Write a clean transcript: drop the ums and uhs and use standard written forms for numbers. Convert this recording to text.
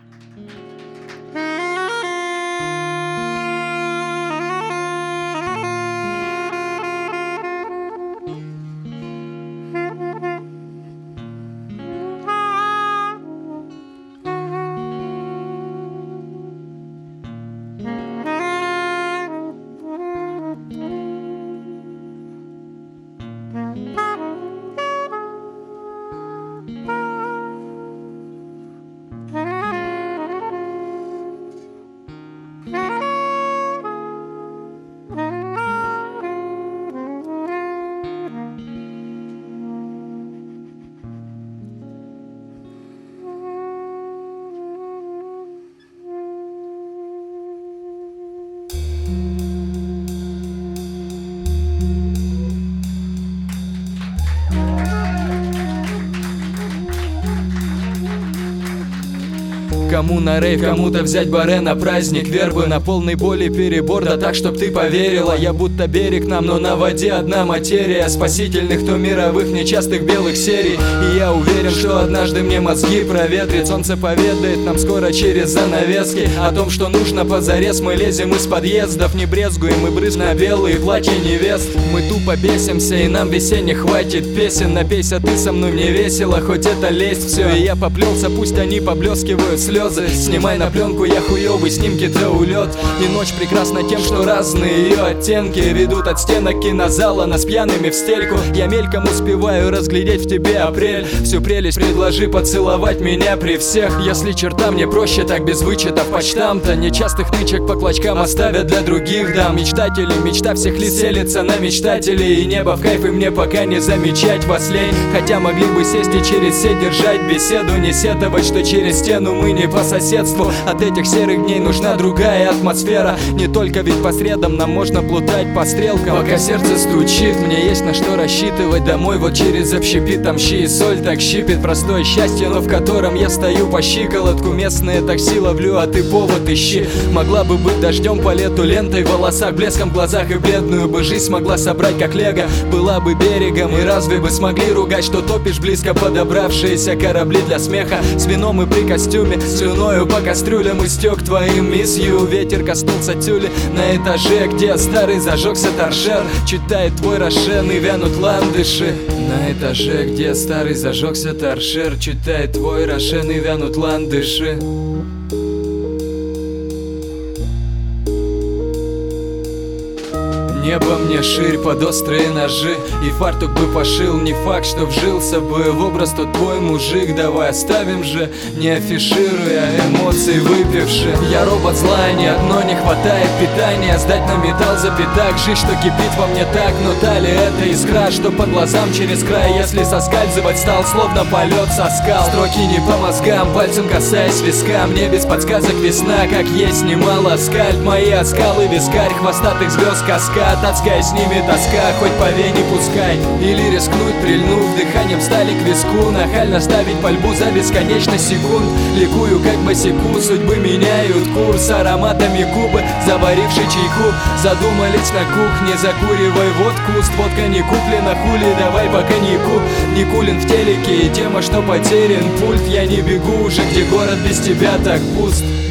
Кому на рейв, кому-то взять баре на праздник вербы, на полной боли перебор, да так, чтоб ты поверила. Я будто берег нам, но на воде одна материя спасительных, то мировых, нечастых белых серий. И я уверен, что однажды мне мозги проветрит. Солнце поведает нам скоро через занавески о том, что нужно позарез. Мы лезем из подъездов, не брезгуем и брызг на белые платья невест. Мы тупо бесимся, и нам весенних хватит песен. Напейся ты со мной, мне весело, хоть это лезть все. И я поплелся, пусть они поблескивают слезы. Снимай на пленку, я хуёвый, снимки-то улет. И ночь прекрасна тем, что разные ее оттенки ведут от стенок кинозала нас пьяными в стельку. Я мельком успеваю разглядеть в тебе апрель. Всю прелесть предложи поцеловать меня при всех. Если черта мне проще, так без вычетов почтам-то. Нечастых нычек по клочкам оставят для других дам. Мечтатели, мечта всех лиц селится на мечтателей. И небо в кайф, и мне пока не замечать вас лень. Хотя могли бы сесть и через сеть держать беседу. Не сетовать, что через стену мы не по соседству. От этих серых дней нужна другая атмосфера. Не только ведь по средам нам можно плутать по стрелкам. Пока сердце стучит, мне есть на что рассчитывать. Домой вот через общепит, там щи и соль так щипит. Простое счастье, но в котором я стою по щиколотку. Местное такси ловлю, а ты повод ищи. Могла бы быть дождем по лету, лентой в волосах, блеском в глазах, и бледную бы жизнь смогла собрать как лего. Была бы берегом, и разве бы смогли ругать, что топишь близко подобравшиеся корабли для смеха. С вином и при костюме, слюною по кастрюлям истек твоим мисью. Ветер коснулся тюли на этаже, где старый зажегся торшер. Читает твой рошен и вянут ландыши. На этаже, где старый зажегся торшер. Читает твой рошен и вянут ландыши. Небо мне ширь под острые ножи, и фартук бы пошил. Не факт, что вжился бы в образ тот твой мужик. Давай оставим же, не афишируя эмоций выпивши. Я робот зла, ни одно не хватает питания. Сдать на металл за пятак, жить, что кипит во мне так. Но та ли это искра, что по глазам через край? Если соскальзывать стал, словно полет со скал. Строки не по мозгам, пальцем касаясь виска. Мне без подсказок весна, как есть немало скальп. Мои оскалы, вискарь, хвостатых звезд каскад. Адская с ними тоска, хоть по вене пускай. Или рискнуть, прильнув дыханием стали к виску. Нахально ставить пальбу за бесконечность секунд. Ликую, как босику, судьбы меняют курс. Ароматами кубы, заваривший чайку. Задумались на кухне, закуривай водку. Водка не куплена, хули, давай по коньяку. Никулин в телеке, и тема, что потерян пульт. Я не бегу уже, где город без тебя так пуст.